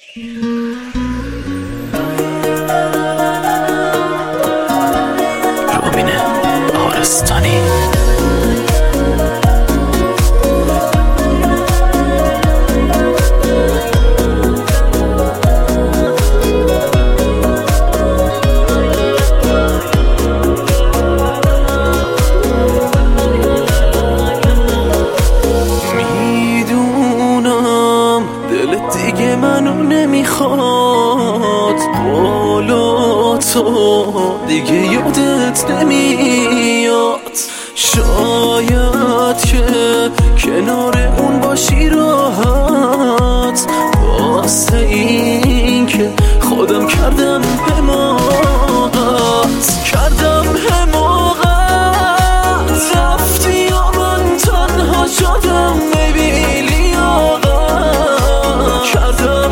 روبین آرستانی. میدونم دلت دیگه منو نمیخواد، قول تو دیگه یادت نمیاد. شاید که کنار اون باشی راحت، واسه این که خودم کردم حماقت، کردم حماقت. رفتی یا من تنها شدم بی لیاقت، کردم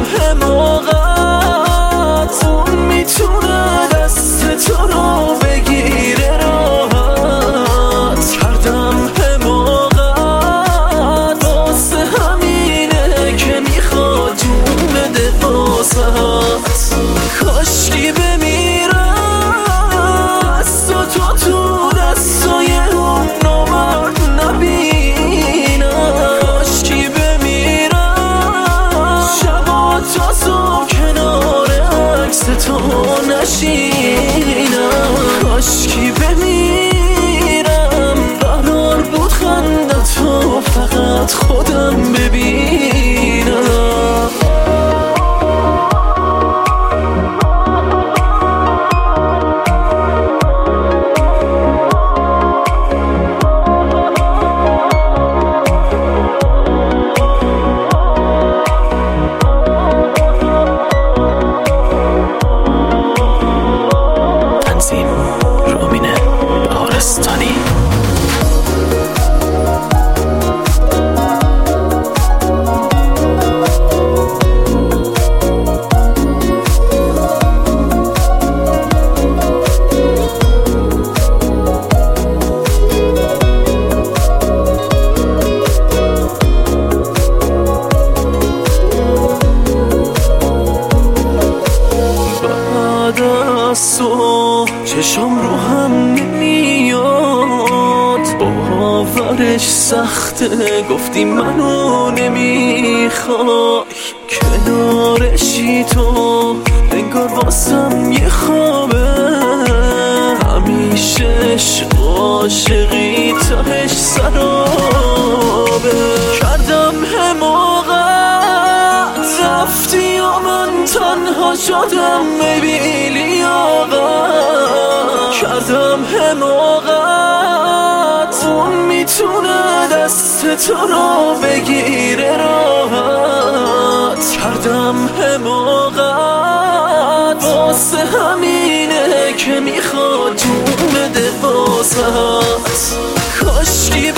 حماقت. اون میتونه دست تو رو بگیره راحت، کردم حماقت. واسه همینه که میخواد جون بده واسهت. کاشکی بمیرم دست تو دستای اون نامرد نبینم. کاشکی بمیرم شبا تا صبح کنار عکس تو نشینم. کاشکی بمیرم قرار بود خنده تو فقط خودم ببینم. روبین آرستانی. بعد از تو چشم رو هم نمیاد، باورش سخته گفتی منو نمیخوای. کنارشی تو انگار واسم یه خوابه، همیشه عاشقی تهش سرابه. کردم حماقت رفتی یا من تنها شدم بی لیاقت، کردم حماقت. اون میتونه دست تو رو بگیره راحت، کردم حماقت. واسه همینه که میخواد جون بده واسهت. کاشکی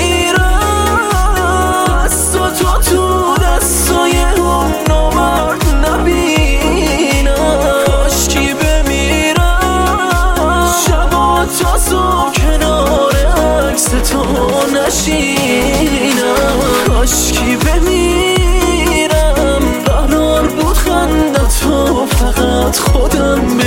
بمیرم دست تو دستای اون نامرد نبینم. کاشکی بمیرم شبا تا صبح کنار عکس تو نشینم. کاشکی بمیرم قرار بود خنده تو فقط خودم